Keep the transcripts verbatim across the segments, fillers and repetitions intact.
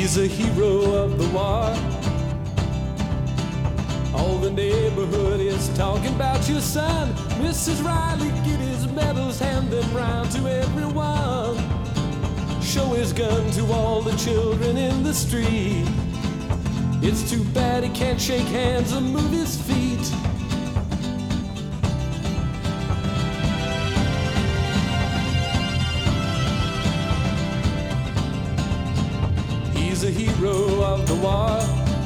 He's a hero of the war. All the neighborhood is talking about your son. Missus Riley, get his medals, hand them round to everyone. Show his gun to all the children in the street. It's too bad he can't shake hands or move his feet. He's a hero of the war.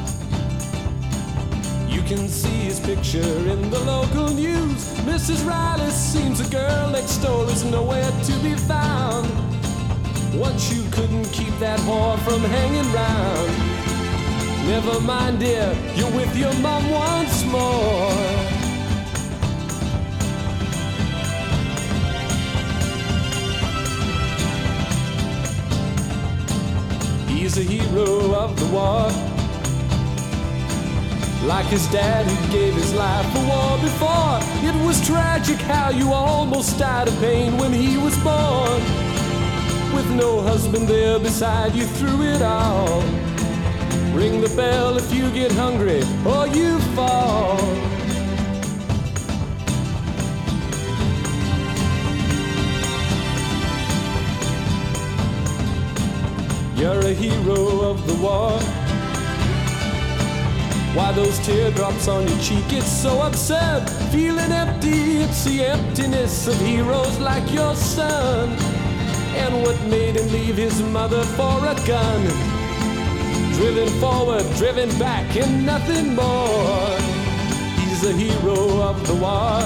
You can see his picture in the local news. Missus Riley seems a girl next door is nowhere to be found. Once you couldn't keep that whore from hanging round. Never mind, dear, you're with your mom once more. He's a hero of the war. Like his dad who gave his life for war before. It was tragic how you almost died of pain when he was born. With no husband there beside you through it all. Ring the bell if you get hungry or you fall. You're a hero of the war. Why those teardrops on your cheek, it's so absurd. Feeling empty, it's the emptiness of heroes like your son. And what made him leave his mother for a gun? Driven forward, driven back, and nothing more. He's a hero of the war.